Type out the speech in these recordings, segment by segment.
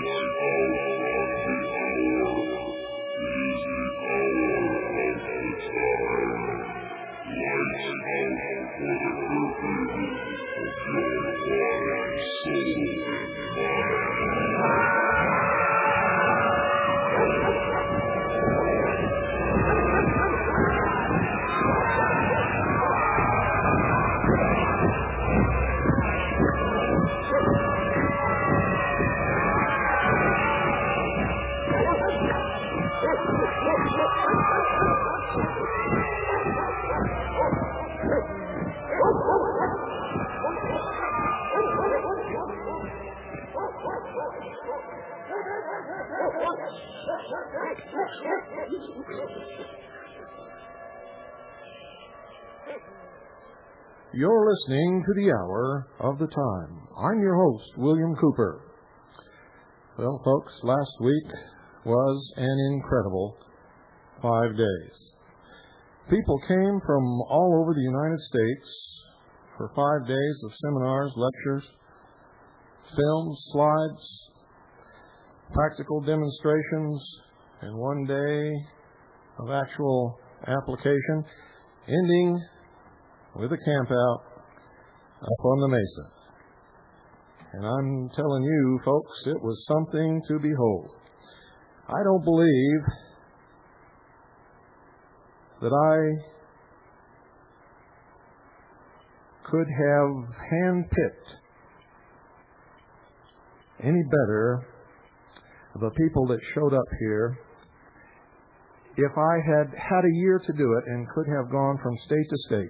You're listening to the Hour of the Time. I'm your host, William Cooper. Well, folks, last week was an incredible 5 days. People came from all over the United States for 5 days of seminars, lectures, films, slides, practical demonstrations, and 1 day of actual application, ending with a campout up on the mesa. And I'm telling you, folks, it was something to behold. I don't believe that I could have handpicked any better the people that showed up here if I had had a year to do it and could have gone from state to state.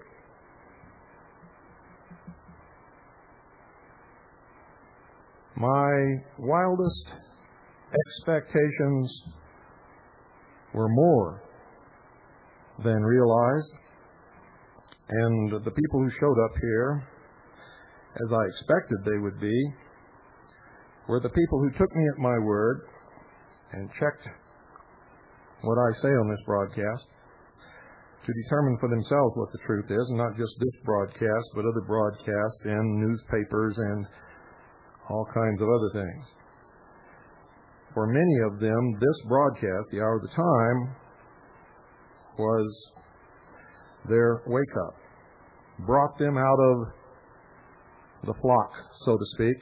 My wildest expectations were more than realized, and the people who showed up here, as I expected they would be, were the people who took me at my word and checked what I say on this broadcast to determine for themselves what the truth is, and not just this broadcast, but other broadcasts and newspapers and all kinds of other things. For many of them, this broadcast, the Hour of the Time, was their wake-up, brought them out of the flock, so to speak.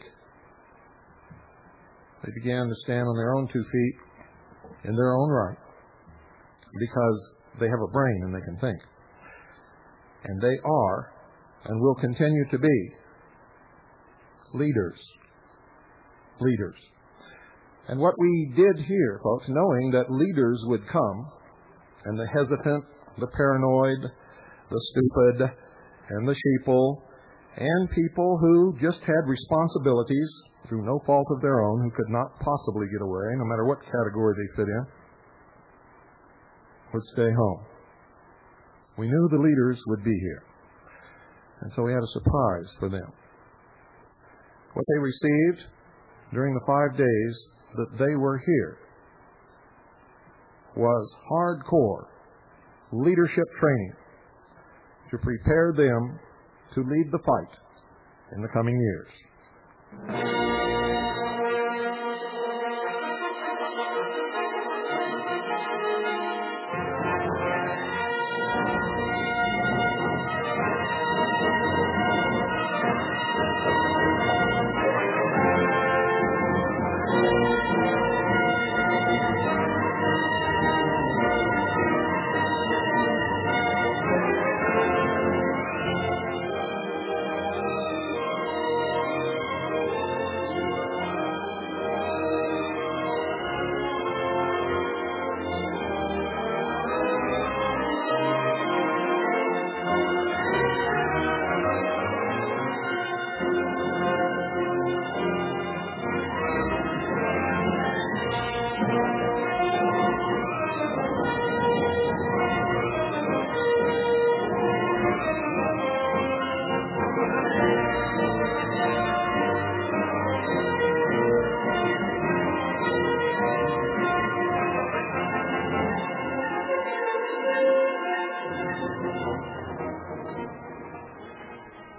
They began to stand on their own 2 feet in their own right because they have a brain and they can think. And they are and will continue to be leaders. And what we did here, folks, knowing that leaders would come, and the hesitant, the paranoid, the stupid, and the sheeple, and people who just had responsibilities through no fault of their own, who could not possibly get away, no matter what category they fit in, would stay home. We knew the leaders would be here, and so we had a surprise for them. What they received during the 5 days that they were here was hardcore leadership training to prepare them to lead the fight in the coming years.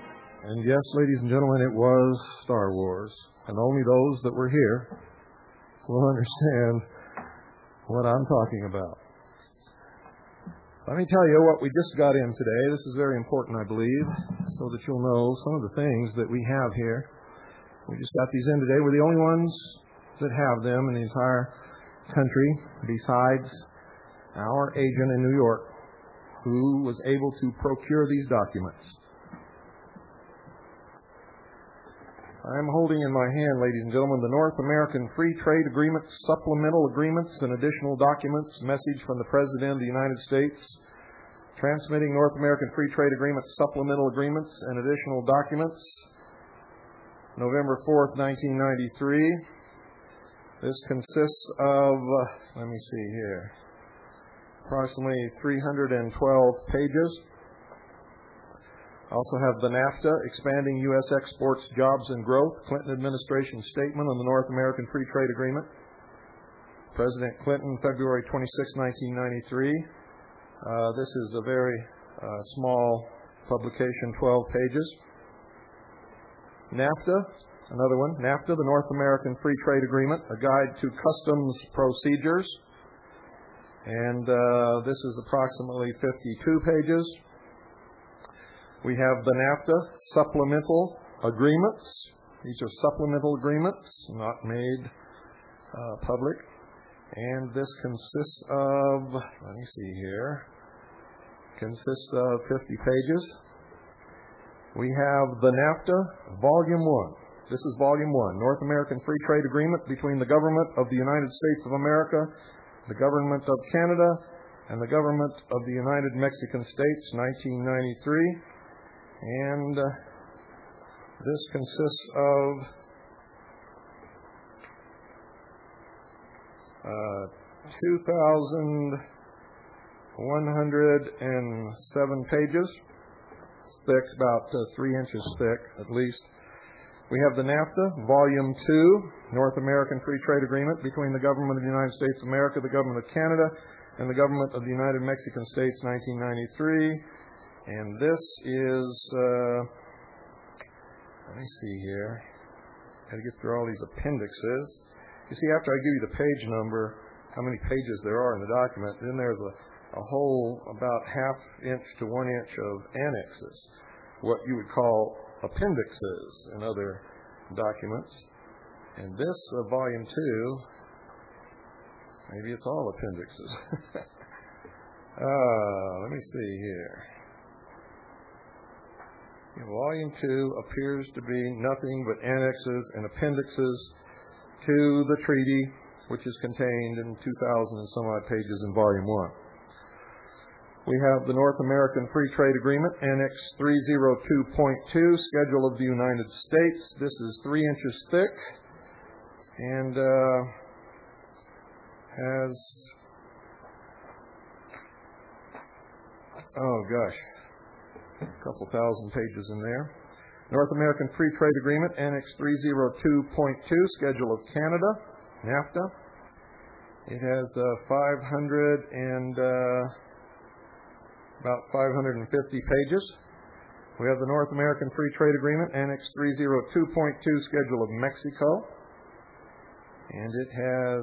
Yes, ladies and gentlemen, it was Star Wars, and only those that were here will understand what I'm talking about. Let me tell you what we just got in today. This is very important, I believe, so that you'll know some of the things that we have here. We just got these in today. We're the only ones that have them in the entire country, besides our agent in New York, who was able to procure these documents. I'm holding in my hand, ladies and gentlemen, the North American Free Trade Agreement, Supplemental Agreements, and Additional Documents, message from the President of the United States, transmitting North American Free Trade Agreement, Supplemental Agreements, and Additional Documents, November 4th, 1993. This consists of, let me see here, approximately 312 pages. I also have the NAFTA, Expanding U.S. Exports, Jobs, and Growth, Clinton Administration Statement on the North American Free Trade Agreement. President Clinton, February 26, 1993. This is a very small publication, 12 pages. NAFTA, another one. NAFTA, the North American Free Trade Agreement, a guide to customs procedures. And this is approximately 52 pages. We have the NAFTA supplemental agreements. These are supplemental agreements, not made public. And this consists of, let me see here, consists of 50 pages. We have the NAFTA Volume 1. This is Volume 1, North American Free Trade Agreement between the Government of the United States of America, the Government of Canada, and the Government of the United Mexican States, 1993. And this consists of 2,107 pages. It's thick, about 3 inches thick at least. We have the NAFTA, Volume 2, North American Free Trade Agreement between the Government of the United States of America, the Government of Canada, and the Government of the United Mexican States, 1993. And this is, let me see here. Got to get through all these appendixes. You see, after I give you the page number, how many pages there are in the document, then there's a whole about ½ inch to 1 inch of annexes, what you would call appendixes in other documents. And this, Volume 2, maybe it's all appendixes. Let me see here. Volume 2 appears to be nothing but annexes and appendixes to the treaty, which is contained in 2,000 and some odd pages in Volume 1. We have the North American Free Trade Agreement, Annex 302.2, Schedule of the United States. This is 3 inches thick and has, a couple thousand pages in there. North American Free Trade Agreement, Annex 302.2, Schedule of Canada, NAFTA. It has about 550 pages. We have the North American Free Trade Agreement, Annex 302.2, Schedule of Mexico. And it has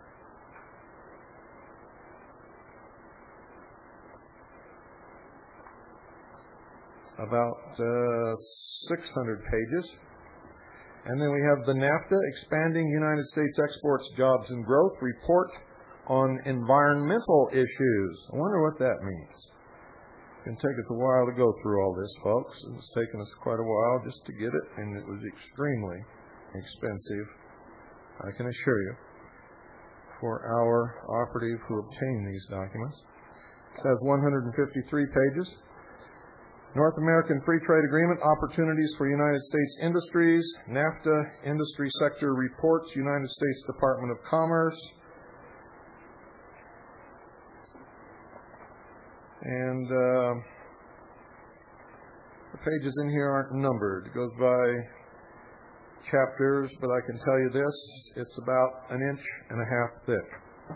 about 600 pages. And then we have the NAFTA, Expanding United States Exports, Jobs, and Growth, Report on Environmental Issues. I wonder what that means. It's going to take us a while to go through all this, folks. It's taken us quite a while just to get it, and it was extremely expensive, I can assure you, for our operative who obtained these documents. It has 153 pages. North American Free Trade Agreement, Opportunities for United States Industries, NAFTA, Industry Sector Reports, United States Department of Commerce. And the pages in here aren't numbered. It goes by chapters, but I can tell you this, it's about 1.5 inches thick.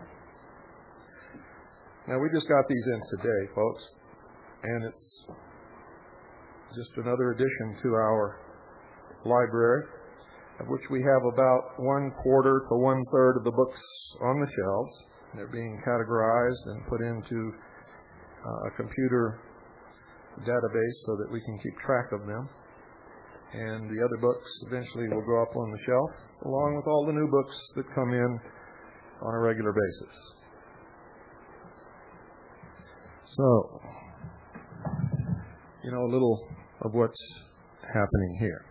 Now, we just got these in today, folks, and it's just another addition to our library. of which we have about 1/4 to 1/3 of the books on the shelves. They're being categorized and put into a computer database so that we can keep track of them. And the other books eventually will go up on the shelf, along with all the new books that come in on a regular basis. So, a little of what's happening here.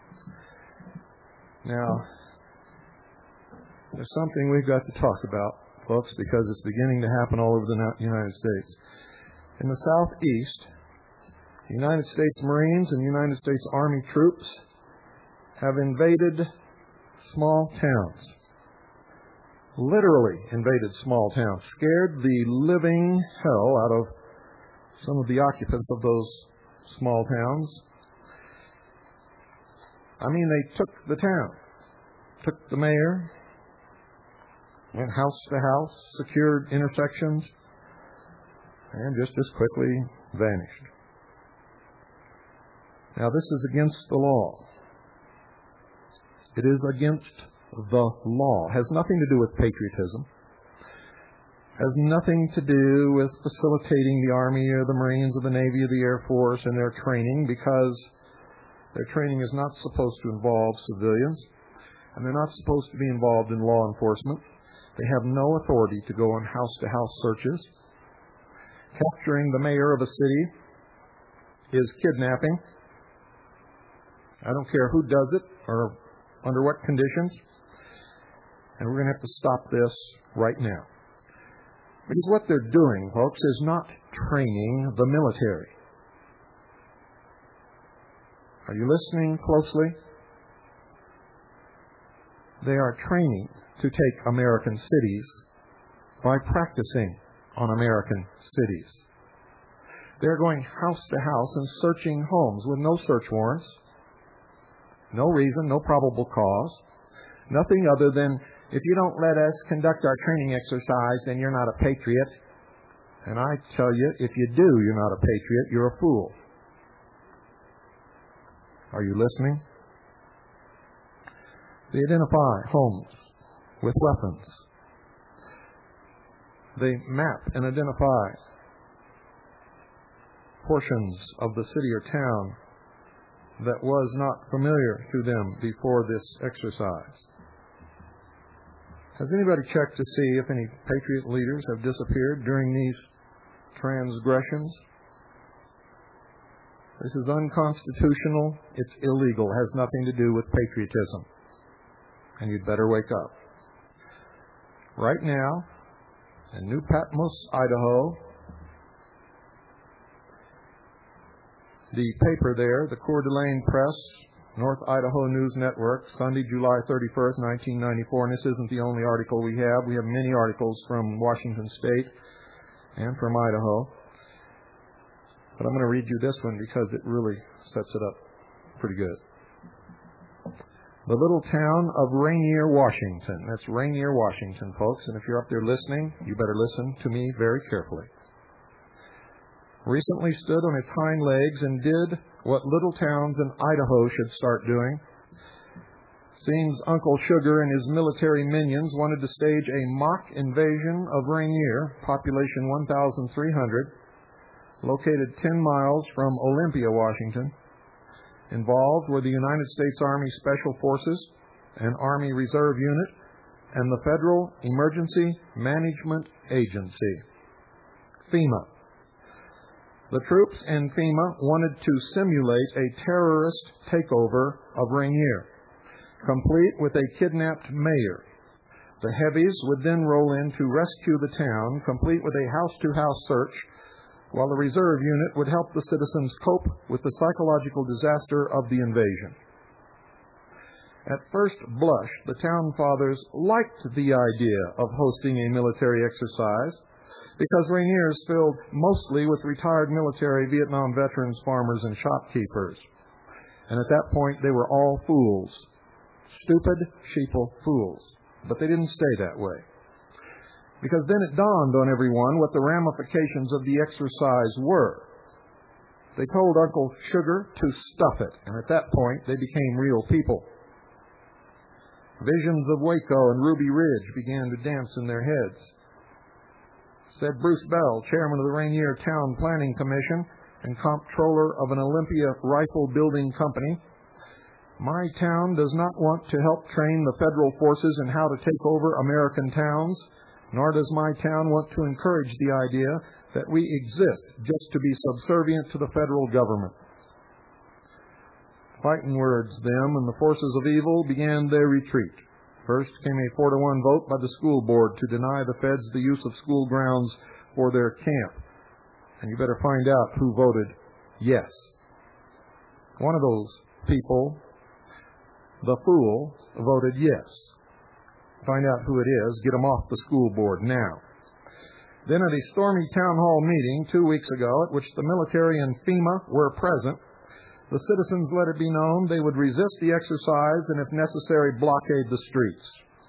Now, there's something we've got to talk about, folks, because it's beginning to happen all over the United States. In the Southeast, the United States Marines and United States Army troops have invaded small towns. Literally invaded small towns, scared the living hell out of some of the occupants of those small towns. I mean, they took the town, took the mayor, went house to house, secured intersections, and just as quickly vanished. Now, this is against the law. It is against the law. It has nothing to do with patriotism. Has nothing to do with facilitating the Army or the Marines or the Navy or the Air Force and their training, because their training is not supposed to involve civilians, and they're not supposed to be involved in law enforcement. They have no authority to go on house-to-house searches. Capturing the mayor of a city is kidnapping. I don't care who does it or under what conditions. And we're going to have to stop this right now. Because what they're doing, folks, is not training the military. Are you listening closely? They are training to take American cities by practicing on American cities. They're going house to house and searching homes with no search warrants, no reason, no probable cause, nothing other than, if you don't let us conduct our training exercise, then you're not a patriot. And I tell you, if you do, you're not a patriot, you're a fool. Are you listening? They identify homes with weapons. They map and identify portions of the city or town that was not familiar to them before this exercise. Has anybody checked to see if any patriot leaders have disappeared during these transgressions? This is unconstitutional. It's illegal. It has nothing to do with patriotism. And you'd better wake up. Right now, in New Patmos, Idaho, the paper there, the Coeur d'Alene Press, North Idaho News Network, Sunday, July 31st, 1994. And this isn't the only article we have. We have many articles from Washington State and from Idaho. But I'm going to read you this one because it really sets it up pretty good. The little town of Rainier, Washington. That's Rainier, Washington, folks. And if you're up there listening, you better listen to me very carefully. Recently stood on its hind legs and did what little towns in Idaho should start doing. Seems Uncle Sugar and his military minions wanted to stage a mock invasion of Rainier, population 1,300, located 10 miles from Olympia, Washington. Involved were the United States Army Special Forces, an Army Reserve Unit, and the Federal Emergency Management Agency, FEMA. The troops and FEMA wanted to simulate a terrorist takeover of Rainier, complete with a kidnapped mayor. The heavies would then roll in to rescue the town, complete with a house-to-house search, while the reserve unit would help the citizens cope with the psychological disaster of the invasion. At first blush, the town fathers liked the idea of hosting a military exercise because Rainier is filled mostly with retired military, Vietnam veterans, farmers, and shopkeepers. And at that point, they were all fools. Stupid, sheeple fools. But they didn't stay that way. Because then it dawned on everyone what the ramifications of the exercise were. They told Uncle Sugar to stuff it, and at that point they became real people. Visions of Waco and Ruby Ridge began to dance in their heads. Said Bruce Bell, chairman of the Rainier Town Planning Commission and comptroller of an Olympia rifle building company, "My town does not want to help train the federal forces in how to take over American towns, nor does my town want to encourage the idea that we exist just to be subservient to the federal government." Fighting words, them and the forces of evil began their retreat. First came a 4-1 vote by the school board to deny the feds the use of school grounds for their camp. And you better find out who voted yes. One of those people, the fool, voted yes. Find out who it is. Get him off the school board now. Then at a stormy town hall meeting 2 weeks ago, at which the military and FEMA were present, the citizens let it be known they would resist the exercise and, if necessary, blockade the streets.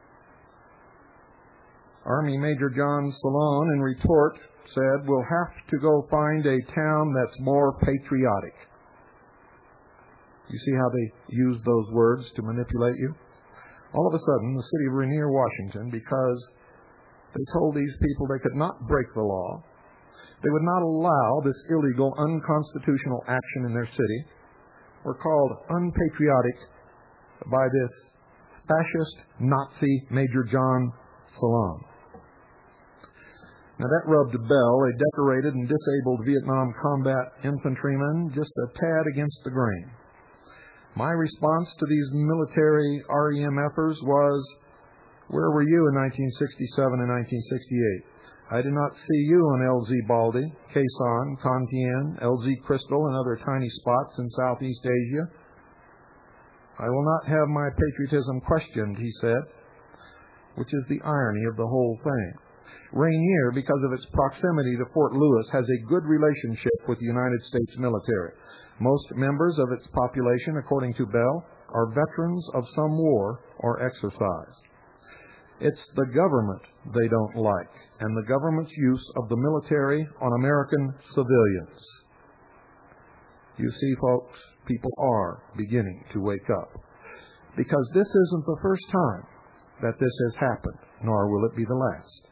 Army Major John Salone, in retort, said, "We'll have to go find a town that's more patriotic." You see how they use those words to manipulate you? All of a sudden, the city of Rainier, Washington, because they told these people they could not break the law, they would not allow this illegal, unconstitutional action in their city, were called unpatriotic by this fascist Nazi Major John Salone. Now that rubbed Bell, a decorated and disabled Vietnam combat infantryman, just a tad against the grain. My response to these military REMFers was, "Where were you in 1967 and 1968? I did not see you on LZ Baldy, Quezon, Son, Con Thien, LZ Crystal, and other tiny spots in Southeast Asia. I will not have my patriotism questioned," he said, which is the irony of the whole thing. Rainier, because of its proximity to Fort Lewis, has a good relationship with the United States military. Most members of its population, according to Bell, are veterans of some war or exercise. It's the government they don't like, and the government's use of the military on American civilians. You see, folks, people are beginning to wake up. Because this isn't the first time that this has happened, nor will it be the last.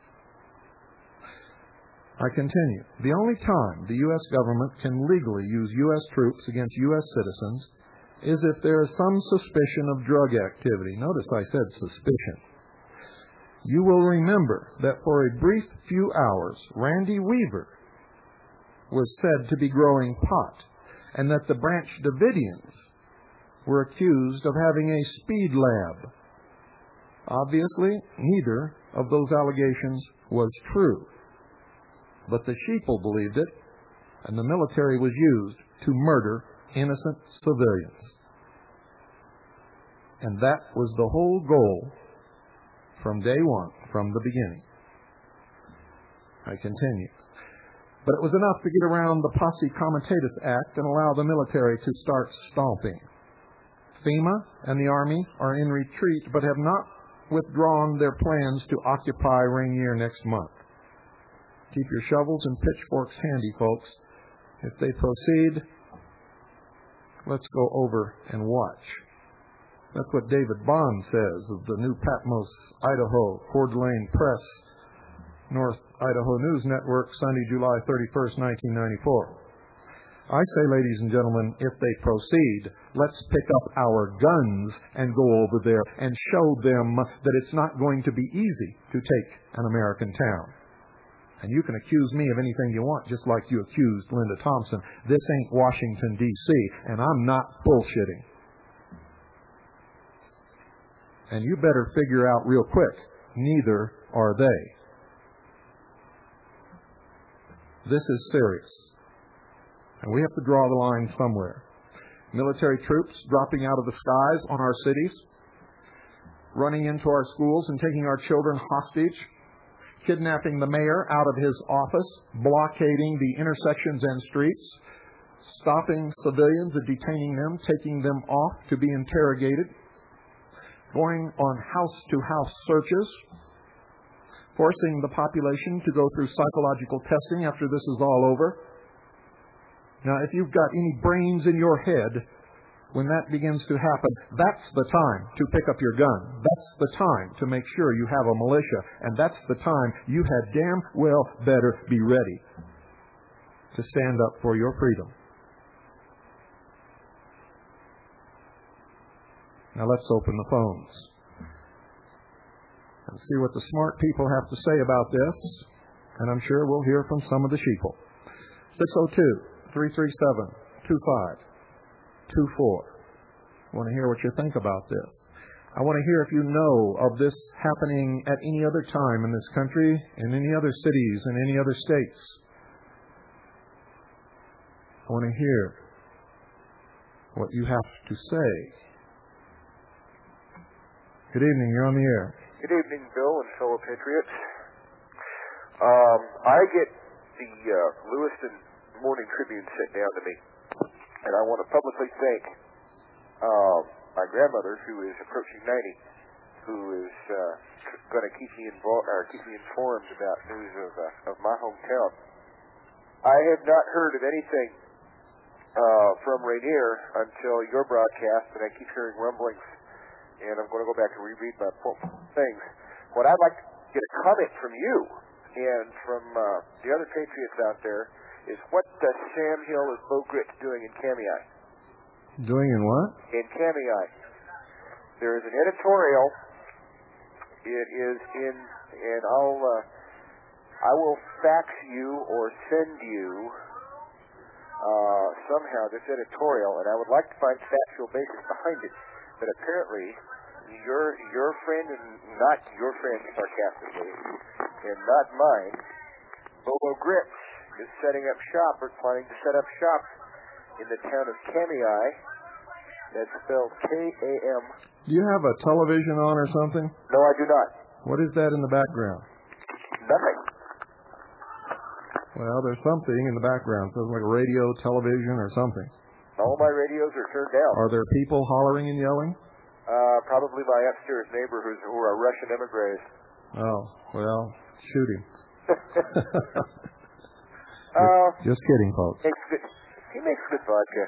I continue. The only time the U.S. government can legally use U.S. troops against U.S. citizens is if there is some suspicion of drug activity. Notice I said suspicion. You will remember that for a brief few hours, Randy Weaver was said to be growing pot, and that the Branch Davidians were accused of having a speed lab. Obviously, neither of those allegations was true. But the sheeple believed it, and the military was used to murder innocent civilians. And that was the whole goal from day one, from the beginning. I continue. But it was enough to get around the Posse Comitatus Act and allow the military to start stomping. FEMA and the Army are in retreat, but have not withdrawn their plans to occupy Rainier next month. Keep your shovels and pitchforks handy, folks. If they proceed, let's go over and watch. That's what David Bond says of the New Patmos, Idaho, Coeur d'Alene Press, North Idaho News Network, Sunday, July 31st, 1994. I say, ladies and gentlemen, if they proceed, let's pick up our guns and go over there and show them that it's not going to be easy to take an American town. And you can accuse me of anything you want, just like you accused Linda Thompson. This ain't Washington, D.C., and I'm not bullshitting. And you better figure out real quick, neither are they. This is serious. And we have to draw the line somewhere. Military troops dropping out of the skies on our cities, running into our schools and taking our children hostage, kidnapping the mayor out of his office, blockading the intersections and streets, stopping civilians and detaining them, taking them off to be interrogated, going on house-to-house searches, forcing the population to go through psychological testing after this is all over. Now, if you've got any brains in your head, when that begins to happen, that's the time to pick up your gun. That's the time to make sure you have a militia. And that's the time you had damn well better be ready to stand up for your freedom. Now let's open the phones and see what the smart people have to say about this. And I'm sure we'll hear from some of the sheeple. 602-337-2524. I want to hear what you think about this. I want to hear if you know of this happening at any other time in this country, in any other cities, in any other states. I want to hear what you have to say. Good evening. You're on the air. Good evening, Bill and fellow patriots. I get the Lewiston Morning Tribune sent down to me, and I want to publicly thank my grandmother, who is approaching 90, who is going to keep me informed about news of my hometown. I have not heard of anything from Rainier until your broadcast, and I keep hearing rumblings, and I'm going to go back and reread my things. What I'd like to get a comment from you and from the other patriots out there is what Sam Hill is Bo Gritz doing in Kamei. Doing in what? In Kamei. There is an editorial. It is in, and I will fax you or send you somehow this editorial, and I would like to find factual basis behind it. But apparently, your friend, and not your friend sarcastically, and not mine, Bobo Gritz is setting up shop, or planning to set up shop in the town of Kamei. That's spelled K-A-M. Do you have a television on or something? No, I do not. What is that in the background? Nothing. Well, there's something in the background. Something like radio, television, or something. All my radios are turned down. Are there people hollering and yelling? Probably my upstairs neighbor who are Russian emigres. Oh, well, shoot him. Just kidding, folks. He makes good vodka.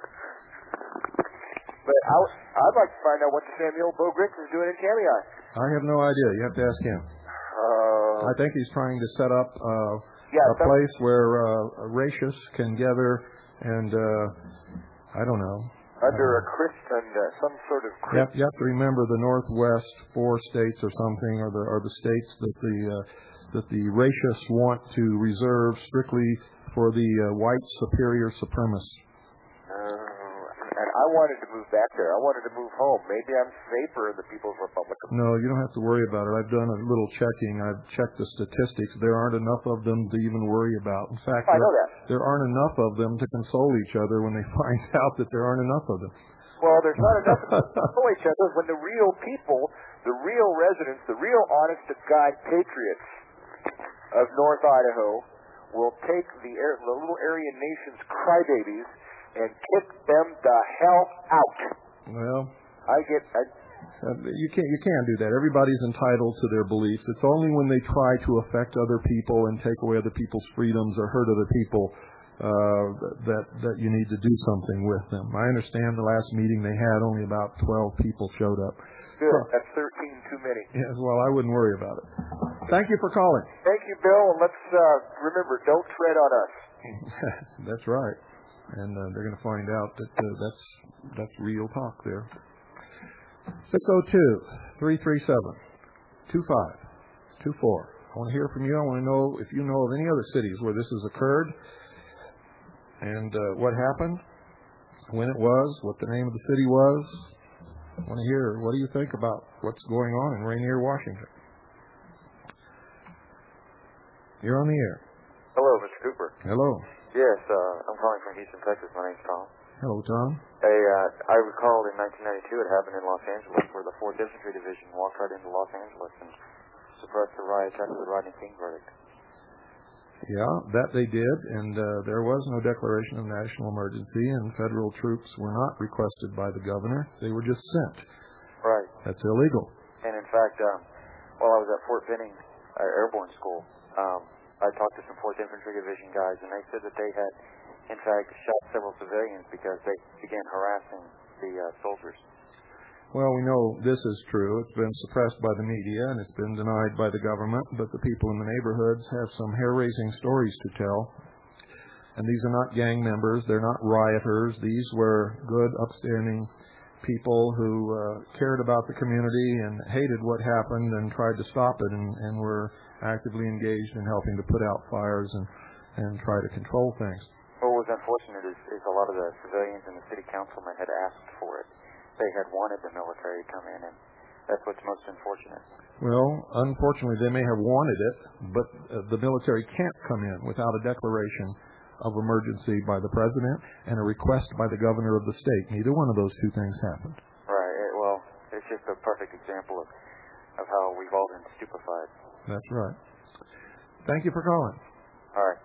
But I'd like to find out what Samuel Bo Gritz is doing in Kamei. I have no idea. You have to ask him. I think he's trying to set up a place where racists can gather and, I don't know. Under a Christian, some sort of Christian. You have to remember the Northwest 4 states or something, are the states that the racists want to reserve strictly for the white superior supremacists. And I wanted to move back there. I wanted to move home. Maybe I'm safer in the People's Republic. No, you don't have to worry about it. I've done a little checking. I've checked the statistics. There aren't enough of them to even worry about. In fact, I know that. There aren't enough of them to console each other when they find out that there aren't enough of them. Well, there's not enough to console each other when the real people, the real residents, the real honest-to-God patriots of North Idaho will take the little Aryan nation's crybabies and kick them the hell out. Well, you can't do that. Everybody's entitled to their beliefs. It's only when they try to affect other people and take away other people's freedoms or hurt other people that you need to do something with them. I understand the last meeting they had, only about 12 people showed up. Good. That's 13 too many. Yes, well, I wouldn't worry about it. Thank you for calling. Thank you, Bill, and let's remember, don't tread on us. That's right. And they're going to find out that that's real talk there. 602-337-2524. I want to hear from you. I want to know if you know of any other cities where this has occurred and what happened, when it was, what the name of the city was. I want to hear, what do you think about what's going on in Rainier, Washington? You're on the air. Hello, Mr. Cooper. Hello. Yes, I'm calling from Houston, Texas. My name's Tom. Hello, Tom. I recall in 1992 it happened in Los Angeles where the 4th Infantry Division walked right into Los Angeles and suppressed the riots after the Rodney King verdict. Yeah, that they did, and there was no declaration of national emergency, and federal troops were not requested by the governor. They were just sent. Right. That's illegal. And in fact, while I was at Fort Benning Airborne School, I talked to some 4th Infantry Division guys, and they said that they had, in fact, shot several civilians because they began harassing the soldiers? Well, we know this is true. It's been suppressed by the media and it's been denied by the government, but the people in the neighborhoods have some hair-raising stories to tell. And these are not gang members. They're not rioters. These were good, upstanding people who cared about the community and hated what happened and tried to stop it and were actively engaged in helping to put out fires and try to control things. What was unfortunate is a lot of the civilians and the city councilmen had asked for it. They had wanted the military to come in, and that's what's most unfortunate. Well, unfortunately, they may have wanted it, but the military can't come in without a declaration of emergency by the president and a request by the governor of the state. Neither one of those two things happened. Right. Well, it's just a perfect example of how we've all been stupefied. That's right. Thank you for calling. All right.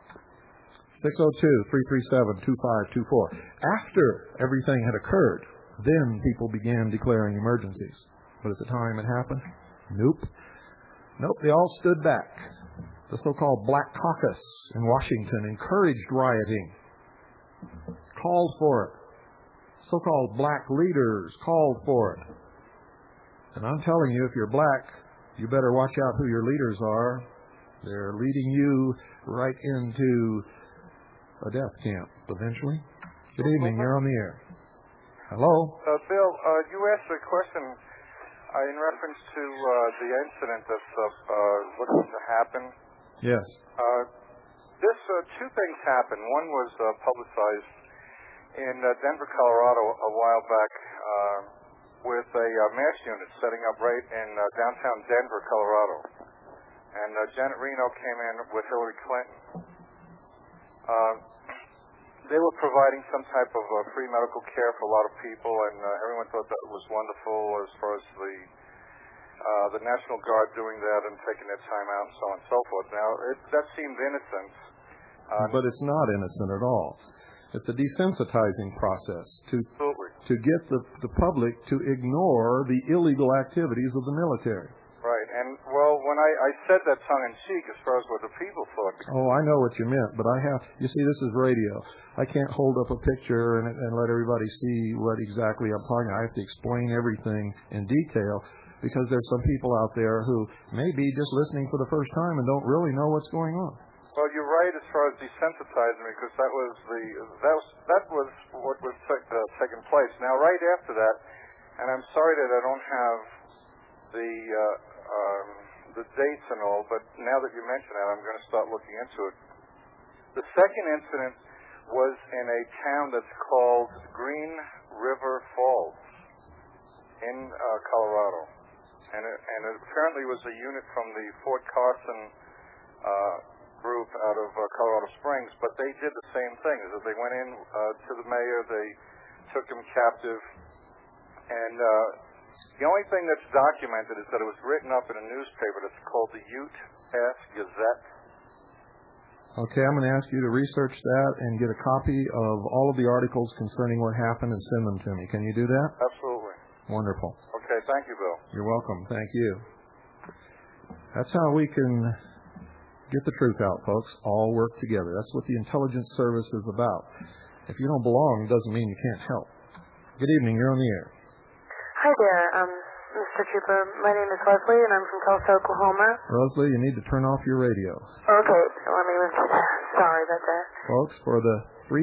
602-337-2524. After everything had occurred, then people began declaring emergencies. But at the time it happened, nope. They all stood back. The so-called Black Caucus in Washington encouraged rioting, called for it. So-called black leaders called for it. And I'm telling you, if you're black, you better watch out who your leaders are. They're leading you right into a death camp eventually. Good evening. You're on the air. Hello? Bill, you asked a question in reference to the incident that's looking to happen. Yes. Two things happened. One was publicized in Denver, Colorado a while back with a mass unit setting up right in downtown Denver, Colorado. And Janet Reno came in with Hillary Clinton. They were providing some type of free medical care for a lot of people, and everyone thought that was wonderful as far as the National Guard doing that and taking their time out and so on and so forth. Now, that seemed innocent. But it's not innocent at all. It's a desensitizing process to get the public to ignore the illegal activities of the military. Right, and well, when I said that tongue-in-cheek as far as what the people thought. Oh, I know what you meant, but you see, this is radio. I can't hold up a picture and let everybody see what exactly I'm talking about. I have to explain everything in detail because there's some people out there who may be just listening for the first time and don't really know what's going on. Well, you're right as far as desensitizing because that was what was taking place. Now, right after that, and I'm sorry that I don't have the dates and all, but now that you mention that, I'm going to start looking into it. The second incident was in a town that's called Green River Falls in Colorado, and it apparently was a unit from the Fort Carson group out of Colorado Springs, but they did the same thing. Is that they went in to the mayor, they took him captive, and the only thing that's documented is that it was written up in a newspaper that's called the Ute Pass Gazette. Okay, I'm going to ask you to research that and get a copy of all of the articles concerning what happened and send them to me. Can you do that? Absolutely. Wonderful. Okay, thank you, Bill. You're welcome. Thank you. That's how we can get the truth out, folks. All work together. That's what the intelligence service is about. If you don't belong, it doesn't mean you can't help. Good evening. You're on the air. Hi there, Mr. Trooper. My name is Leslie, and I'm from Tulsa, Oklahoma. Leslie, you need to turn off your radio. Okay, let me move to that. Sorry about that. Folks, for the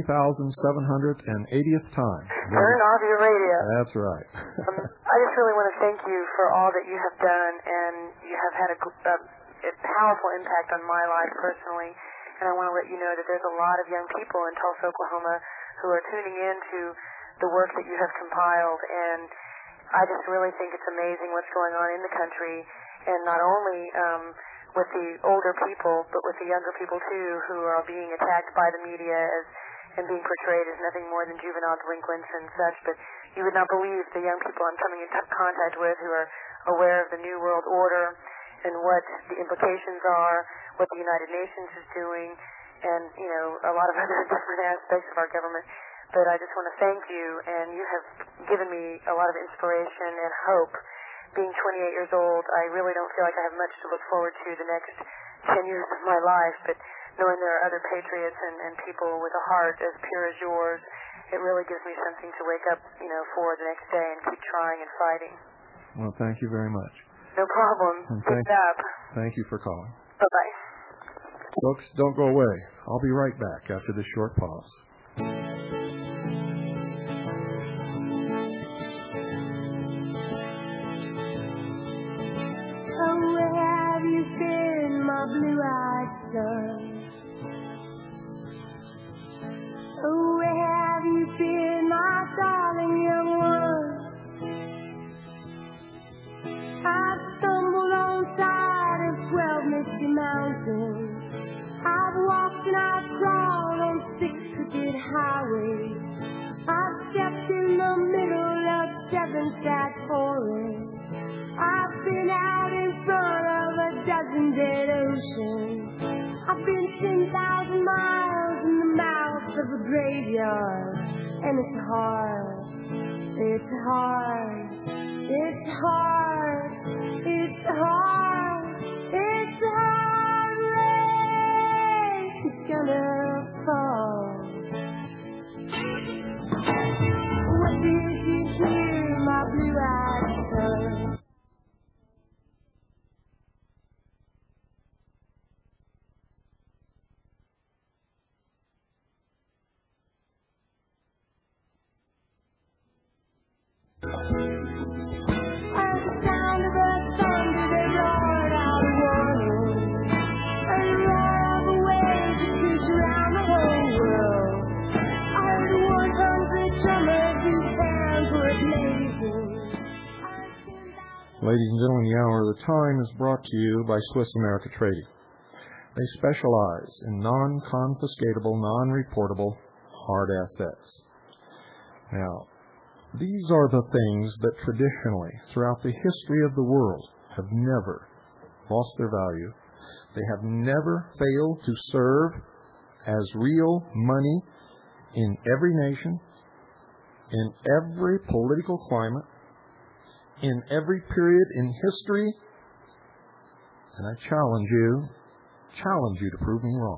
3,780th time. Turn off your radio. That's right. I just really want to thank you for all that you have done, and you have had a powerful impact on my life personally. And I want to let you know that there's a lot of young people in Tulsa, Oklahoma who are tuning into the work that you have compiled, and I just really think it's amazing what's going on in the country, and not only with the older people, but with the younger people too, who are being attacked by the media and being portrayed as nothing more than juvenile delinquents and such. But you would not believe the young people I'm coming in contact with who are aware of the New World Order and what the implications are, what the United Nations is doing, and a lot of other different aspects of our government. But I just want to thank you, and you have given me a lot of inspiration and hope. Being 28 years old, I really don't feel like I have much to look forward to the next 10 years of my life, but knowing there are other patriots and people with a heart as pure as yours it really gives me something to wake up, for the next day and keep trying and fighting. Well, thank you very much. No problem. Keep it up. Thank you for calling. Bye-bye. Folks, don't go away. I'll be right back after this short pause. Oh, where have you been, my blue-eyed son? Oh, where have you been, my darling young one? I've stumbled on side of 12 misty mountains. I've walked and I've crawled on 6 crooked highways. I've stepped in the middle of 7 sad forests. I've been out in front of a dozen dead oceans. I've been 10,000 miles in the mouth of a graveyard. And it's hard, it's hard, it's hard, it's hard, it's hard, rain's gonna fall. What did you hear, my blue-eyed son? Ladies and gentlemen, the hour of the time is brought to you by Swiss America Trading. They specialize in non-confiscatable, non-reportable hard assets. Now, these are the things that traditionally, throughout the history of the world, have never lost their value. They have never failed to serve as real money in every nation, in every political climate, in every period in history, and I challenge you to prove me wrong.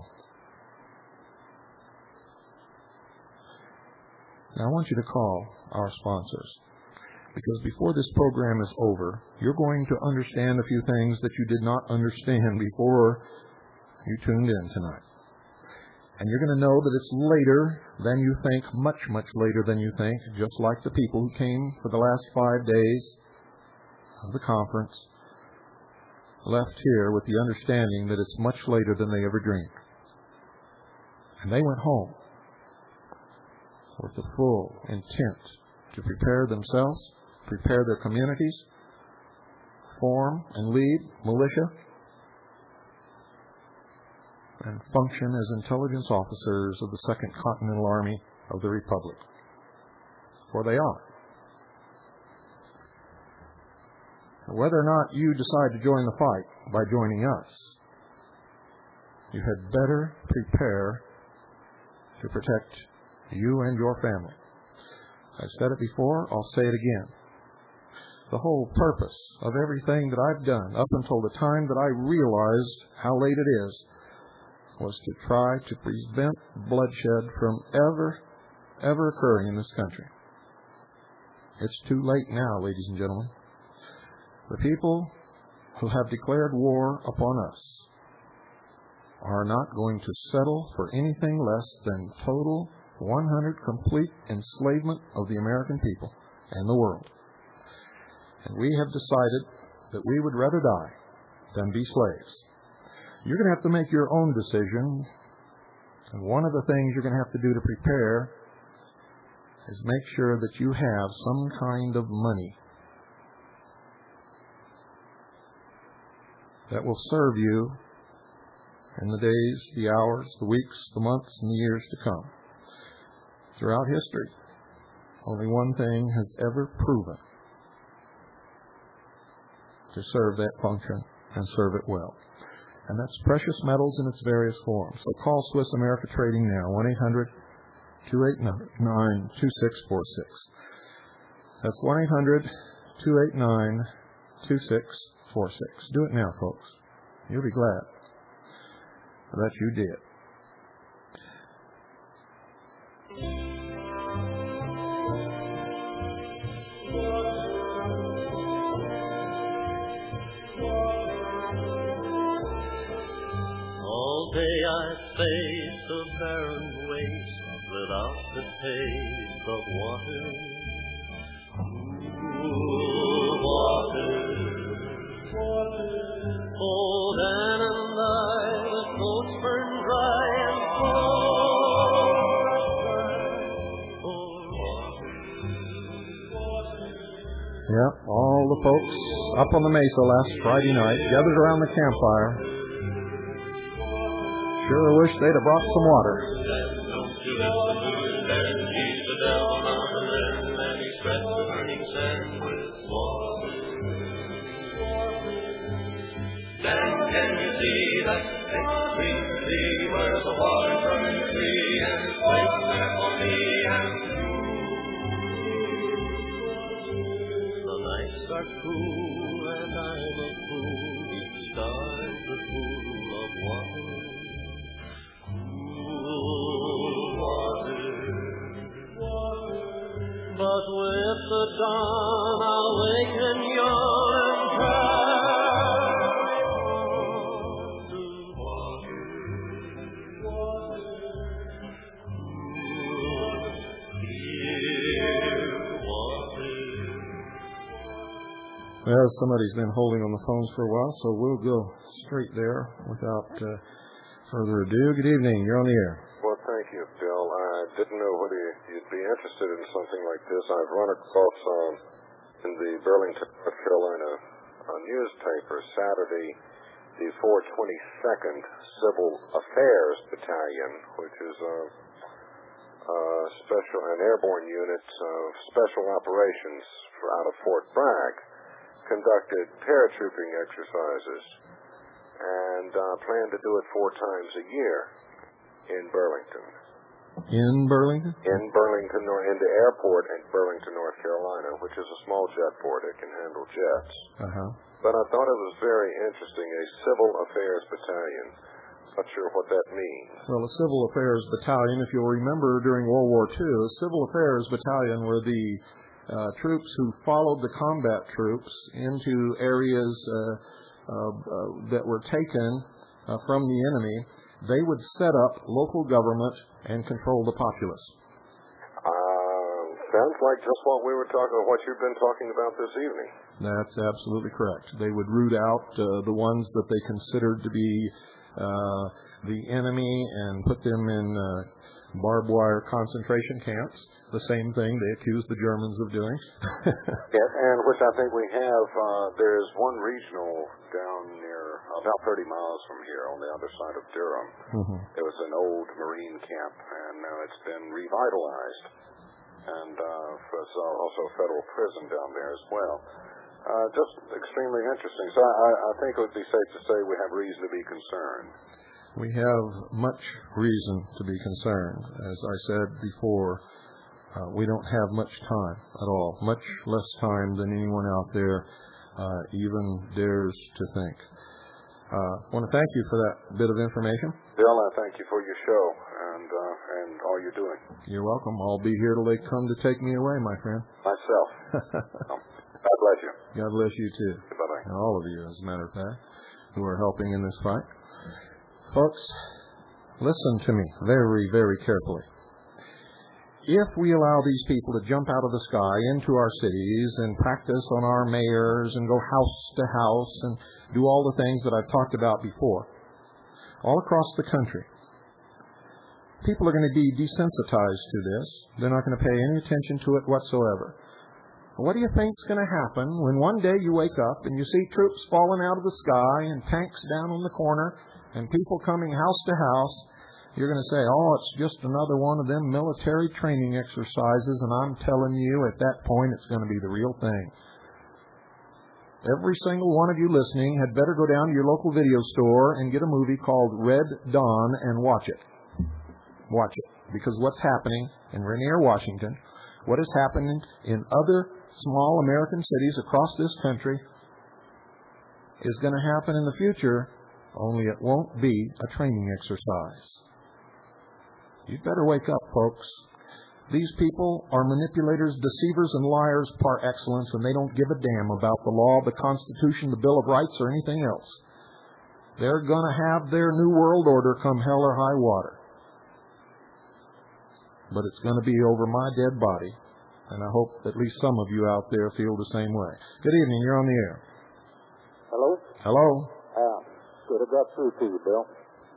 Now I want you to call our sponsors, because before this program is over, you're going to understand a few things that you did not understand before you tuned in tonight. And you're going to know that it's later than you think, much, much later than you think, just like the people who came for the last 5 days of the conference left here with the understanding that it's much later than they ever dreamed. And they went home with the full intent to prepare themselves, prepare their communities, form and lead militia, and function as intelligence officers of the Second Continental Army of the Republic. For they are. Whether or not you decide to join the fight by joining us, you had better prepare to protect you and your family. I've said it before, I'll say it again. The whole purpose of everything that I've done up until the time that I realized how late it is was to try to prevent bloodshed from ever occurring in this country. It's too late now, ladies and gentlemen. The people who have declared war upon us are not going to settle for anything less than total 100 complete enslavement of the American people and the world. And we have decided that we would rather die than be slaves. You're going to have to make your own decision. And one of the things you're going to have to do to prepare is make sure that you have some kind of money that will serve you in the days, the hours, the weeks, the months, and the years to come. Throughout history, only one thing has ever proven to serve that function and serve it well. And that's precious metals in its various forms. So call Swiss America Trading now, 1-800-289-2646. That's 1-800-289-2646. Do it now, folks. You'll be glad that you did. may I face the barren waste without the taste of water. Cool water. Old Ann and I, the throats burn dry and Yeah, all the folks up on the mesa last Friday night gathered around the campfire. Sure wish they'd have brought some water. Dan, can you see that big green sea where the water turns free and it's waiting there for me and you? The nights are cool and I'm a fool. Each star is a pool of water. Cool water. But with the dawn I'll wake and yawn and cry. Well, somebody's been holding on the phones for a while, so we'll go straight there without further ado. Good evening. You're on the air. Well, thank you, Bill. I didn't know whether you'd be interested in something like this. I've run across in the Burlington, North Carolina newspaper Saturday the 422nd Civil Affairs Battalion, which is an airborne unit of special operations out of Fort Bragg, conducted paratrooping exercises and planned to do it 4 times a year in Burlington. In Burlington? In Burlington, in the airport in Burlington, North Carolina, which is a small jet port. It can handle jets. Uh-huh. But I thought it was very interesting, a Civil Affairs Battalion. Not sure what that means. Well, a Civil Affairs Battalion, if you'll remember during World War II, a Civil Affairs Battalion were the troops who followed the combat troops into areas that were taken from the enemy. They would set up local government and control the populace. Sounds like just what you've been talking about this evening. That's absolutely correct. They would root out the ones that they considered to be the enemy and put them in barbed wire concentration camps. The same thing they accused the Germans of doing. Yes, and which I think we have. There's one regional down near about 30 miles from here on the other side of Durham. Mm-hmm. It was an old Marine camp, and now it's been revitalized. And there's also a federal prison down there as well. Just extremely interesting. So I think it would be safe to say we have reason to be concerned. We have much reason to be concerned. As I said before, we don't have much time at all, much less time than anyone out there even dares to think. I want to thank you for that bit of information. Bill, I thank you for your show and all you're doing. You're welcome. I'll be here till they come to take me away, my friend. Myself. God bless you. God bless you, too. Bye-bye. And all of you, as a matter of fact, who are helping in this fight. Folks, listen to me very, very carefully. If we allow these people to jump out of the sky into our cities and practice on our mayors and go house to house and do all the things that I've talked about before, all across the country, people are going to be desensitized to this. They're not going to pay any attention to it whatsoever. What do you think is going to happen when one day you wake up and you see troops falling out of the sky and tanks down on the corner and people coming house to house? You're going to say, oh, it's just another one of them military training exercises, and I'm telling you, at that point, it's going to be the real thing. Every single one of you listening had better go down to your local video store and get a movie called Red Dawn and watch it. Watch it. Because what's happening in Rainier, Washington, what is happening in other small American cities across this country is going to happen in the future, only it won't be a training exercise. You'd better wake up, folks. These people are manipulators, deceivers, and liars par excellence, and they don't give a damn about the law, the Constitution, the Bill of Rights, or anything else. They're going to have their new world order come hell or high water. But it's going to be over my dead body. And I hope at least some of you out there feel the same way. Good evening. You're on the air. Hello? Hello? Good. I got through to you, Bill.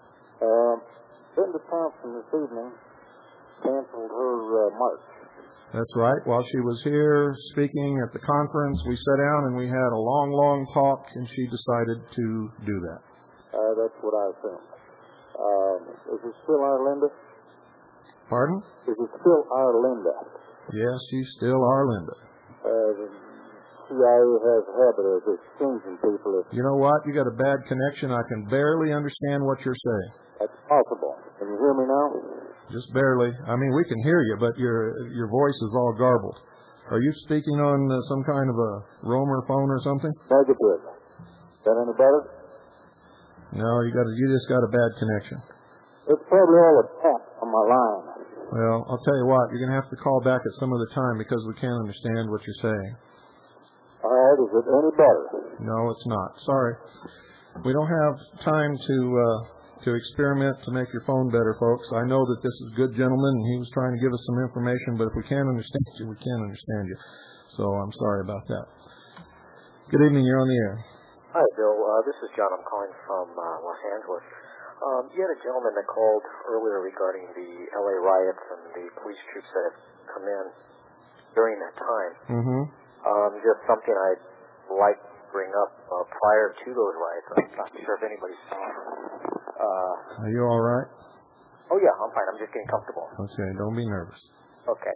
Linda Thompson this evening canceled her march. That's right. While she was here speaking at the conference, we sat down and we had a long, long talk, and she decided to do that. That's what I assumed. Is it still our Linda? Pardon? Is it still our Linda? Yes, she's still our Linda. The CIA has a habit of exchanging people. You know what? You got a bad connection. I can barely understand what you're saying. That's possible. Can you hear me now? Just barely. I mean, we can hear you, but your voice is all garbled. Are you speaking on some kind of a roamer phone or something? Negative. Is that any better? No, you just got a bad connection. It's probably all a tap on my line. Well, I'll tell you what, you're going to have to call back at some other time because we can't understand what you're saying. All right, is it any better? No, it's not. Sorry. We don't have time to experiment to make your phone better, folks. I know that this is a good gentleman, and he was trying to give us some information, but if we can't understand you, we can't understand you. So I'm sorry about that. Good evening. You're on the air. Hi, Bill. This is John. I'm calling from Los Angeles. You had a gentleman that called earlier regarding the L.A. riots and the police troops that had come in during that time. Mm-hmm. Just something I'd like to bring up prior to those riots. I'm not sure if anybody saw. Are you all right? Oh, yeah, I'm fine. I'm just getting comfortable. Okay, don't be nervous. Okay.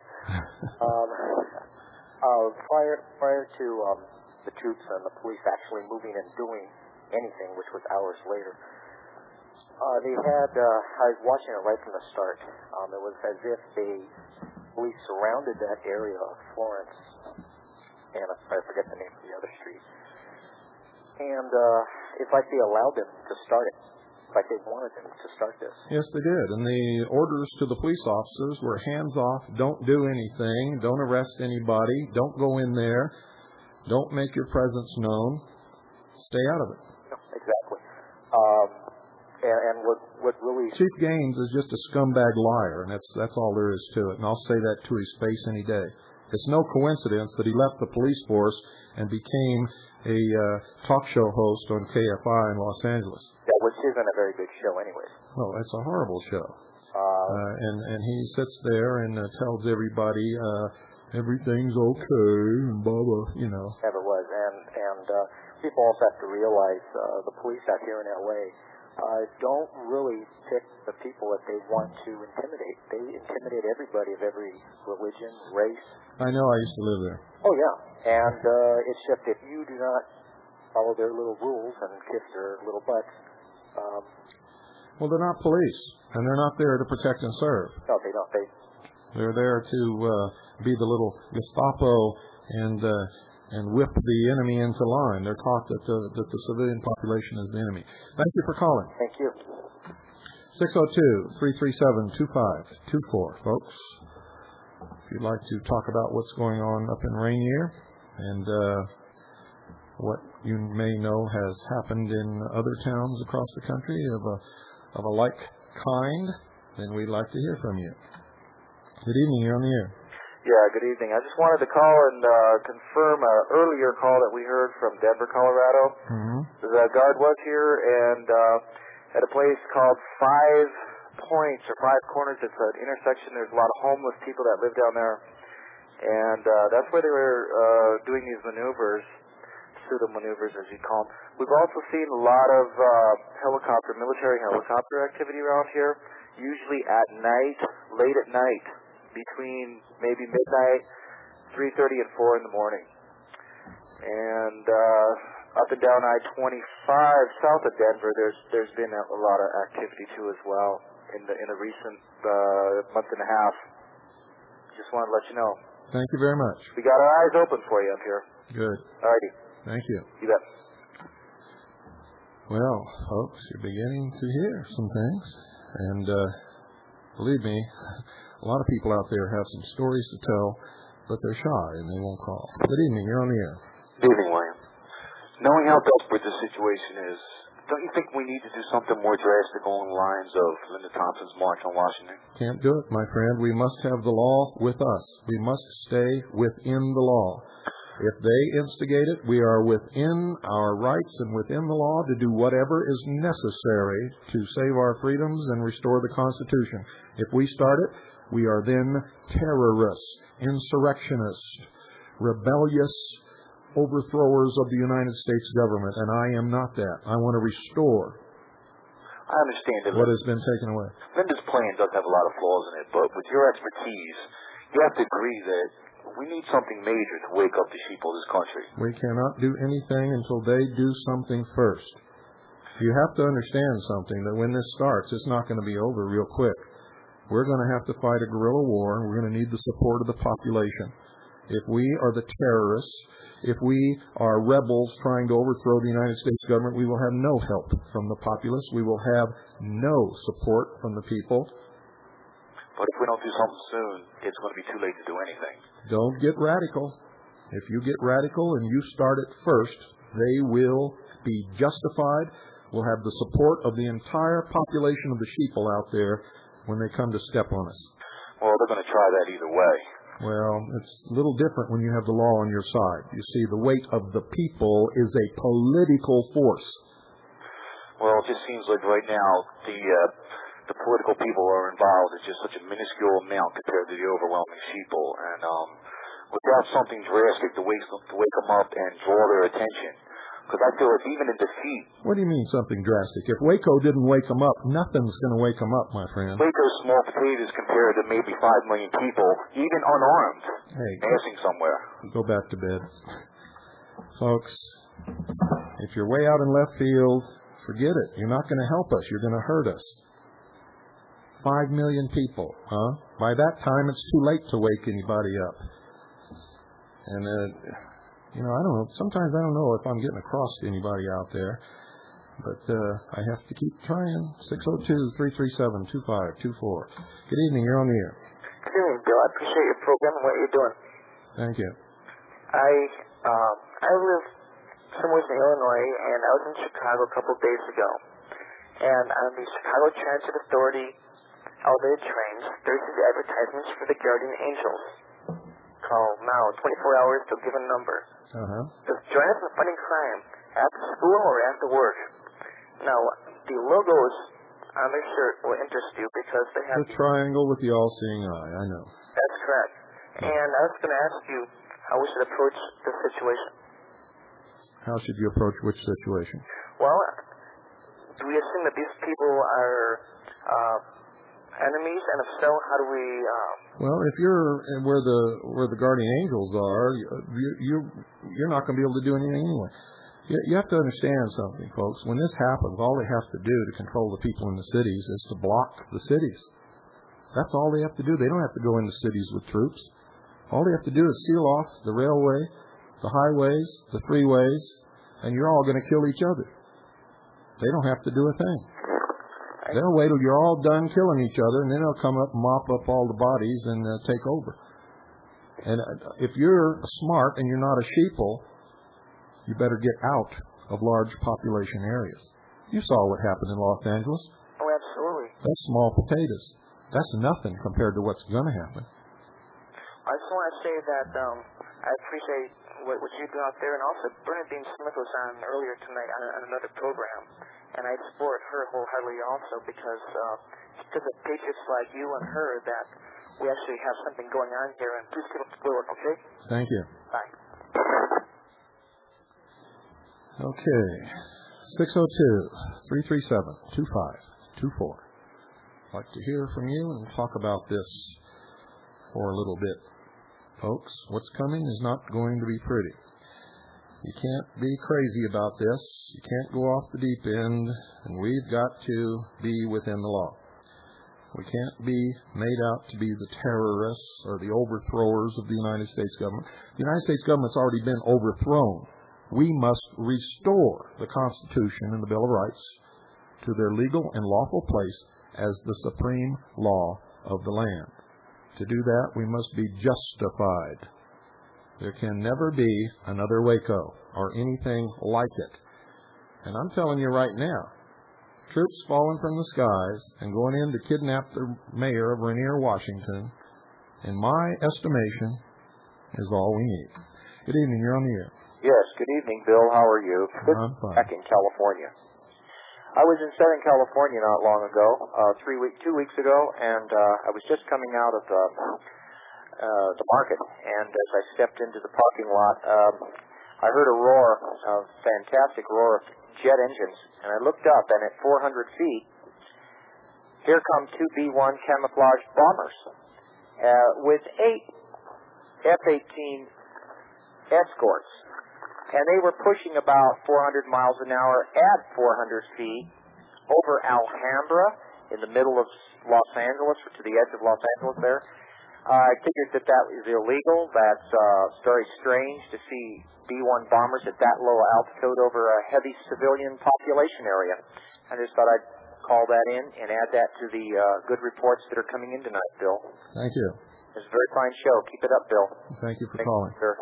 Prior to the troops and the police actually moving and doing anything, which was hours later, they had, I was watching it right from the start. It was as if the police surrounded that area of Florence, and I forget the name of the other street. And it's like they allowed them to start it. It's like they wanted them to start this. Yes, they did. And the orders to the police officers were hands off, don't do anything, don't arrest anybody, don't go in there, don't make your presence known, stay out of it. Exactly. And what really... Chief Gaines is just a scumbag liar, and that's all there is to it. And I'll say that to his face any day. It's no coincidence that he left the police force and became a talk show host on KFI in Los Angeles. Yeah, which isn't a very good show anyways. Oh, it's a horrible show. And he sits there and tells everybody everything's okay and blah, blah, you know. Never was. And people also have to realize the police out here in L.A. Don't really pick the people that they want to intimidate. They intimidate everybody of every religion, race. I know. I used to live there. Oh, yeah. And it's just if you do not follow their little rules and kiss their little butts. Well, they're not police, and they're not there to protect and serve. No, they don't. They're there to be the little Gestapo and whip the enemy into line. They're taught that the civilian population is the enemy. Thank you for calling. Thank you. 602-337-2524, folks. If you'd like to talk about what's going on up in Rainier and what you may know has happened in other towns across the country of a like kind, then we'd like to hear from you. Good evening. You're on the air. Yeah, good evening. I just wanted to call and confirm an earlier call that we heard from Denver, Colorado. Mm-hmm. The guard was here and at a place called 5 Points or 5 Corners. It's an intersection. There's a lot of homeless people that live down there. And that's where they were doing these maneuvers, pseudo maneuvers as you call them. We've also seen a lot of military helicopter activity around here, usually at night, late at night, between maybe midnight, 3:30 and 4 in the morning. And up and down I-25 south of Denver, there's been a lot of activity too as well in the recent month and a half. Just wanted to let you know. Thank you very much. We got our eyes open for you up here. Good. Alrighty. Thank you. You bet. Well, folks, you're beginning to hear some things, and believe me, a lot of people out there have some stories to tell, but they're shy and they won't call. Good evening. You're on the air. Good evening, William. Knowing how desperate the situation is, don't you think we need to do something more drastic along the lines of Linda Thompson's March on Washington? Can't do it, my friend. We must have the law with us. We must stay within the law. If they instigate it, we are within our rights and within the law to do whatever is necessary to save our freedoms and restore the Constitution. If we start it, we are then terrorists, insurrectionists, rebellious overthrowers of the United States government, and I am not that. I want to restore I understand that what has been taken away. Linda's plan does have a lot of flaws in it, but with your expertise, you have to agree that we need something major to wake up the sheep of this country. We cannot do anything until they do something first. You have to understand something, that when this starts, it's not going to be over real quick. We're going to have to fight a guerrilla war, and we're going to need the support of the population. If we are the terrorists, if we are rebels trying to overthrow the United States government, we will have no help from the populace. We will have no support from the people. But if we don't do something soon, it's going to be too late to do anything. Don't get radical. If you get radical and you start it first, they will be justified. We'll have the support of the entire population of the sheeple out there when they come to step on us. Well, they're going to try that either way. Well, it's a little different when you have the law on your side. You see, the weight of the people is a political force. Well, it just seems like right now the political people who are involved is just such a minuscule amount compared to the overwhelming sheeple. And without something drastic to wake them up and draw their attention, because I feel like even in defeat. What do you mean something drastic? If Waco didn't wake them up, nothing's going to wake them up, my friend. Waco's small potatoes compared to maybe 5 million people, even unarmed, passing somewhere. Go back to bed. Folks, if you're way out in left field, forget it. You're not going to help us. You're going to hurt us. 5 million people, huh? By that time, it's too late to wake anybody up. And I don't know. Sometimes I don't know if I'm getting across to anybody out there. But I have to keep trying. 602-337-2524. Good evening. You're on the air. Good evening, Bill. I appreciate your program and what you're doing. Thank you. I live somewhere in Illinois, and I was in Chicago a couple of days ago. And on the Chicago Transit Authority elevated trains, there's these advertisements for the Guardian Angels. Call now, 24 hours to a given number. Just join us in fighting crime after school or after work. Now, the logos on their shirt will interest you because they have... The triangle with the all-seeing eye, I know. That's correct. And I was going to ask you how we should approach this situation. How should you approach which situation? Well, do we assume that these people are enemies? And if so, how do we... Well, if you're where the Guardian Angels are, you're not going to be able to do anything anyway. You have to understand something, folks. When this happens, all they have to do to control the people in the cities is to block the cities. That's all they have to do. They don't have to go into cities with troops. All they have to do is seal off the railway, the highways, the freeways, and you're all going to kill each other. They don't have to do a thing. They'll wait till you're all done killing each other, and then they'll come up and mop up all the bodies and take over. And if you're smart and you're not a sheeple, you better get out of large population areas. You saw what happened in Los Angeles. Oh, absolutely. That's small potatoes. That's nothing compared to what's going to happen. I just want to say that I appreciate what you do out there, and also Bernadine Smith was on earlier tonight on another program, and I support her wholeheartedly also because of patriots like you and her that we actually have something going on here, and please keep up the good work, okay? Thank you. Bye. Okay. 602-337-2524. I'd like to hear from you and talk about this for a little bit. Folks, what's coming is not going to be pretty. You can't be crazy about this. You can't go off the deep end, and we've got to be within the law. We can't be made out to be the terrorists or the overthrowers of the United States government. The United States government's already been overthrown. We must restore the Constitution and the Bill of Rights to their legal and lawful place as the supreme law of the land. To do that, we must be justified. There can never be another Waco or anything like it. And I'm telling you right now, troops falling from the skies and going in to kidnap the mayor of Rainier, Washington, in my estimation, is all we need. Good evening. You're on the air. Yes, good evening, Bill. How are you? I'm fine. Back in California. I was in Southern California not long ago, 2 weeks ago, and I was just coming out of the market, and as I stepped into the parking lot, I heard a fantastic roar of jet engines, and I looked up, and at 400 feet, here come two B-1 camouflage bombers with 8 F-18 escorts, and they were pushing about 400 miles an hour at 400 feet over Alhambra in the middle of Los Angeles, to the edge of Los Angeles there. I figured that was illegal. That's very strange to see B-1 bombers at that low altitude over a heavy civilian population area. I just thought I'd call that in and add that to the good reports that are coming in tonight, Bill. Thank you. It's a very fine show. Keep it up, Bill. Thank you for calling. You, sir.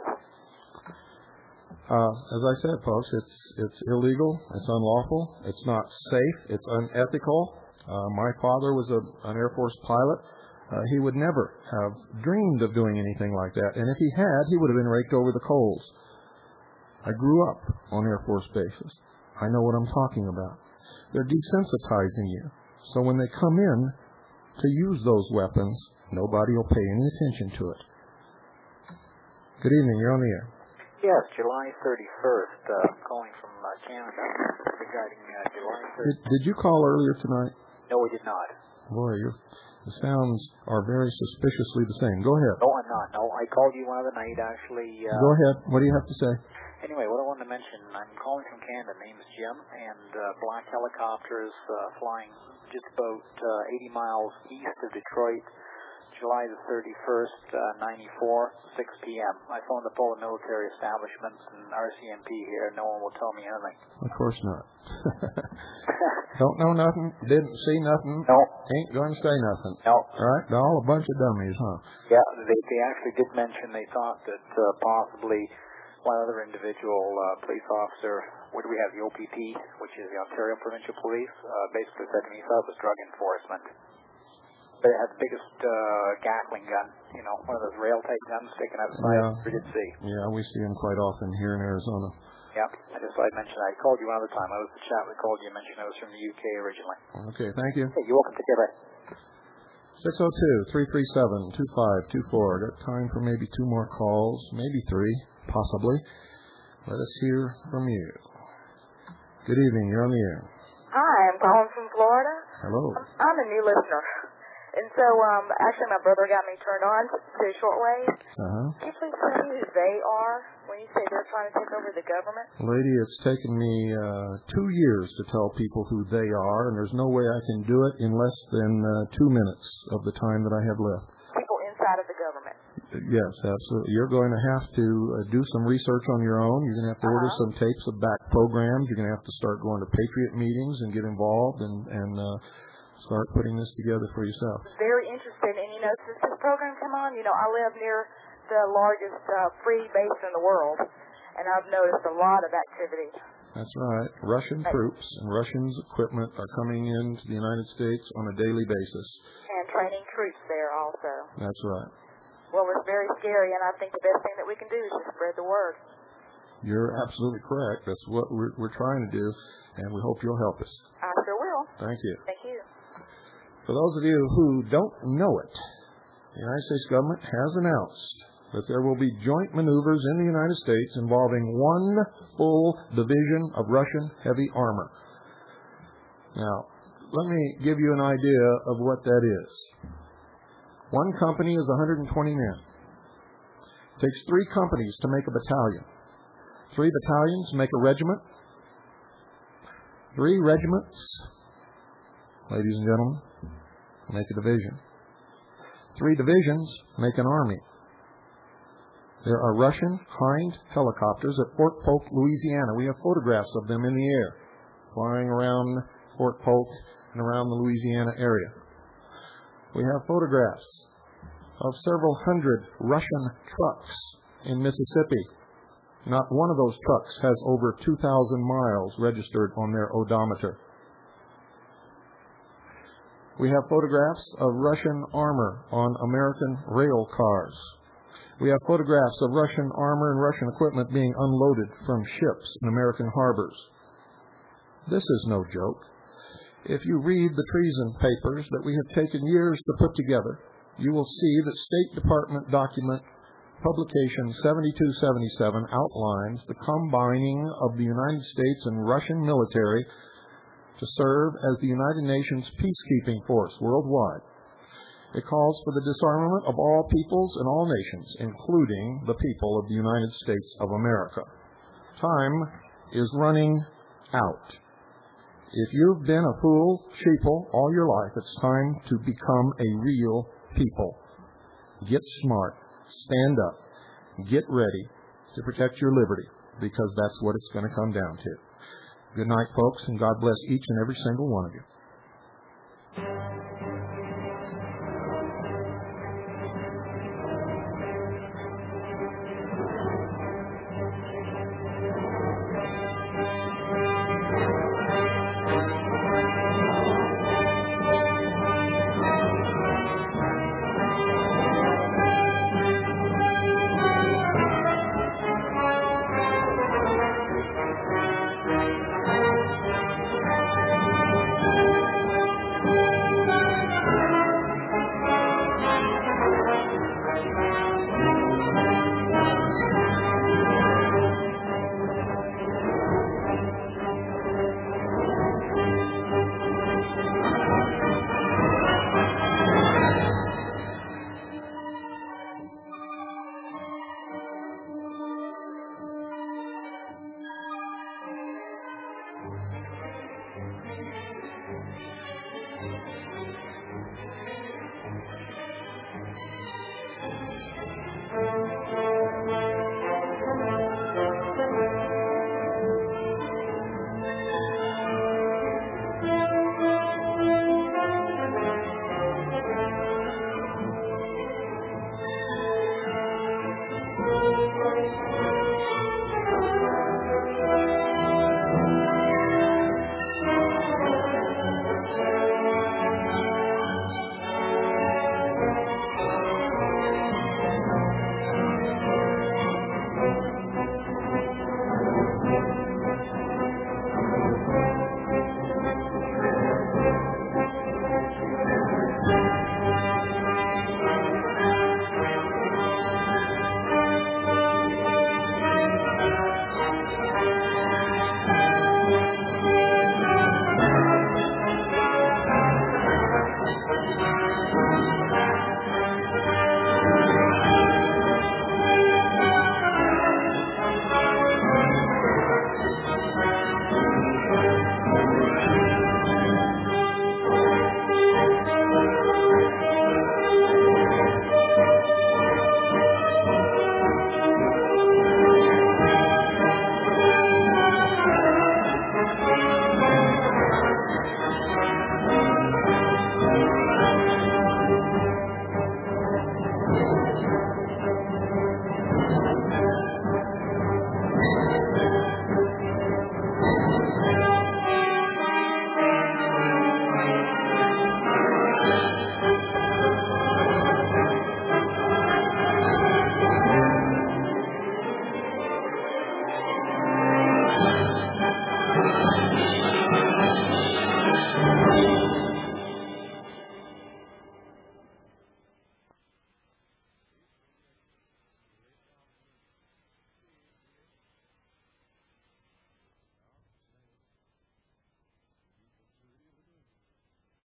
As I said, folks, it's illegal, it's unlawful, it's not safe, it's unethical. My father was an Air Force pilot. He would never have dreamed of doing anything like that, and if he had, he would have been raked over the coals. I grew up on Air Force bases. I know what I'm talking about. They're desensitizing you, so when they come in to use those weapons, nobody will pay any attention to it. Good evening, you're on the air. Yes, July 31st, calling from Canada regarding July 31st. Did you call earlier tonight? No, we did not. Boy, the sounds are very suspiciously the same. Go ahead. No, I'm not. No, I called you one other night, actually. Go ahead. What do you have to say? Anyway, what I wanted to mention, I'm calling from Canada. My name is Jim, and black helicopters flying just about 80 miles east of Detroit, July the 31st, 94, 6 p.m. I phoned up all the military establishments and RCMP here. No one will tell me anything. Of course not. Don't know nothing, didn't see nothing, no. Ain't going to say nothing. No. All right? They're all a bunch of dummies, huh? Yeah, they actually did mention they thought that possibly one other individual police officer, what do we have, the OPP, which is the Ontario Provincial Police, basically said to me he thought it was drug enforcement. But it had the biggest Gatling gun, one of those rail-type guns sticking out the side. Yeah. We did see. Yeah, we see them quite often here in Arizona. Yeah, I just thought I'd mention that. I called you one other time. I was the chap that called you and mentioned I was from the UK originally. Okay, thank you. Hey, you're welcome to get it. 602-337-2524. Got time for maybe 2 more calls, maybe 3, possibly. Let us hear from you. Good evening, you're on the air. Hi, I'm calling from Florida. Hello. I'm a new listener. And so, actually, my brother got me turned on to shortwave. Can you please tell me who they are when you say they're trying to take over the government? Lady, it's taken me 2 years to tell people who they are, and there's no way I can do it in less than 2 minutes of the time that I have left. People inside of the government. Yes, absolutely. You're going to have to do some research on your own. You're going to have to order some tapes of back programs. You're going to have to start going to Patriot meetings and get involved and start putting this together for yourself. Very interested. And, since this program came on, I live near the largest free base in the world, and I've noticed a lot of activity. That's right. Russian troops and Russian equipment are coming into the United States on a daily basis. And training troops there also. That's right. Well, it's very scary, and I think the best thing that we can do is just spread the word. You're absolutely correct. That's what we're trying to do, and we hope you'll help us. I sure will. Thank you. Thank you. For those of you who don't know it, the United States government has announced that there will be joint maneuvers in the United States involving 1 full division of Russian heavy armor. Now, let me give you an idea of what that is. 1 company is 120 men. It takes 3 companies to make a battalion. 3 battalions make a regiment. 3 regiments, ladies and gentlemen, make a division. 3 divisions make an army. There are Russian Hind helicopters at Fort Polk, Louisiana. We have photographs of them in the air, flying around Fort Polk and around the Louisiana area. We have photographs of several hundred Russian trucks in Mississippi Not one of those trucks has over 2,000 miles registered on their odometer. We have photographs of Russian armor on American rail cars. We have photographs of Russian armor and Russian equipment being unloaded from ships in American harbors. This is no joke. If you read the treason papers that we have taken years to put together, you will see that State Department document publication 7277 outlines the combining of the United States and Russian military to serve as the United Nations peacekeeping force worldwide. It calls for the disarmament of all peoples and all nations, including the people of the United States of America. Time is running out. If you've been a fool, sheeple all your life, it's time to become a real people. Get smart. Stand up. Get ready to protect your liberty, because that's what it's going to come down to. Good night, folks, and God bless each and every single one of you.